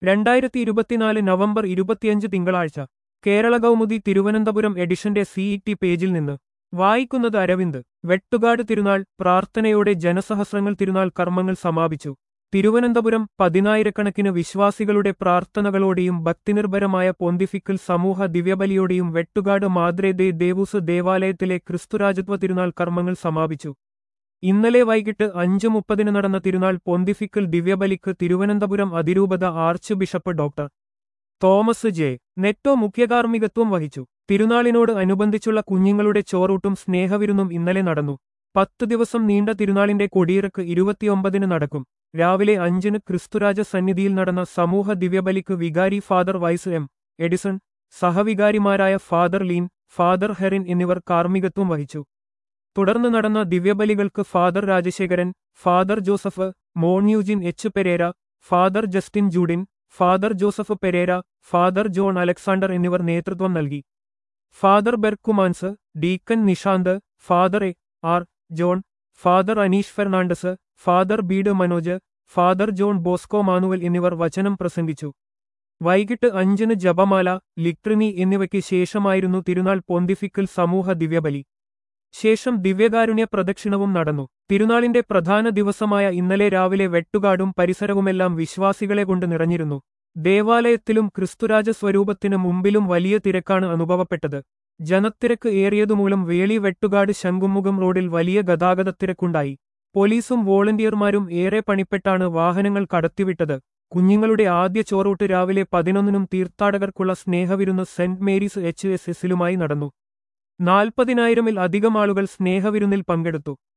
2024 November 25 തിങ്കളാഴ്ച കേരള കൗമുദി തിരുവനന്തപുരം എഡിഷന്റെ CET പേജിൽ നിന്ന് വായിക്കുന്നത് അരവിന്ദ്. വെട്ടുകാട് തിരുനാൾ പ്രാർത്ഥനയോടെ ജനസഹസ്രങ്ങൾ തിരുനാൾ കർമ്മങ്ങൾ സമാപിച്ചു. തിരുവനന്തപുരം പതിനായിരക്കണക്കിന് വിശ്വാസികളുടെ പ്രാർത്ഥനകളോടെയും ഭക്തിനിർഭരമായ പൊന്തിഫിക്കൽ സമൂഹ ദിവ്യബലിയോടെയും വെട്ടുകാട് മാദ്രേ ദേ ദേവൂസ് ദേവാലയത്തിലെ ക്രിസ്തുരാജത്വ തിരുനാൾ കർമ്മങ്ങൾ സമാപിച്ചു. ഇന്നലെ വൈകിട്ട് 5:30 നടന്ന തിരുനാൾ പൊന്തിഫിക്കൽ ദിവ്യബലിക്ക് തിരുവനന്തപുരം അതിരൂപത archbishop doctor Thomas J Neto മുഖ്യകാർമ്മികത്വം വഹിച്ചു. തിരുനാളിനോട് അനുബന്ധിച്ചുള്ള കുഞ്ഞുങ്ങളുടെ ചോറൂട്ടും സ്നേഹവിരുന്നും ഇന്നലെ നടന്നു. 10 ദിവസം നീണ്ട തിരുനാളിന്റെ കൊടിയിറക്ക് 29 നടക്കും. രാവിലെ 5 ക്രിസ്തുരാജ സന്നിധിയിൽ നടന്ന സമൂഹ ദിവ്യബലിക്ക് വികാരി ഫാദർ വൈസ് എം എഡിസൺ, സഹവികാരിമാരായ ഫാദർ ലീൻ, ഫാദർ ഹെറിൻ എന്നിവർ കാർമ്മികത്വം വഹിച്ചു. തുടർന്ന് നടന്ന ദിവ്യബലികൾക്ക് father Rajasekharan, father Joseph, Mon Eugene H Pereira, father Justin Judin, father Joseph Pereira, father John Alexander എന്നിവർ നേതൃത്വം നൽകി. Father Berchmans, deacon Nishanth, father A R John, father Aneesh Fernandez, father Bede Manoj, father John Bosco Manuel എന്നിവർ വചനം പ്രസംഗിച്ചു. വൈകിട്ട് 5 ജപമാല, ലിട്രിനി എന്നിവയ്ക്ക് ശേഷമായിരുന്നു തിരുനാൾ പൊന്തിഫിക്കൽ സമൂഹ ദിവ്യബലി. ശേഷം ദിവ്യകാരുണ്യ പ്രദക്ഷിണവും നടന്നു. തിരുനാളിന്റെ പ്രധാന ദിവസമായ ഇന്നലെ രാവിലെ വെട്ടുകാടും പരിസരവുമെല്ലാം വിശ്വാസികളെ കൊണ്ട് നിറഞ്ഞിരുന്നു. ദേവാലയത്തിലും ക്രിസ്തുരാജ സ്വരൂപത്തിന് മുമ്പിലും വലിയ തിരക്കാണ് അനുഭവപ്പെട്ടത്. ജനത്തിരക്ക് ഏറിയതുമൂലം വേളി വെട്ടുകാട് ശംഖുമുഖം റോഡിൽ വലിയ ഗതാഗതത്തിരക്കുണ്ടായി. പോലീസും വോളണ്ടിയർമാരും ഏറെ പണിപ്പെട്ടാണ് വാഹനങ്ങൾ കടത്തിവിട്ടത്. കുഞ്ഞുങ്ങളുടെ ആദ്യ ചോറൂട്ട് രാവിലെ 11 തീർത്ഥാടകർക്കുള്ള സ്നേഹവിരുന്ന് സെന്റ് മേരീസ് HSSലുമായി നടന്നു. 40,000-ൽ അധികം ആളുകൾ സ്നേഹവിരുന്നിൽ പങ്കെടുത്തു.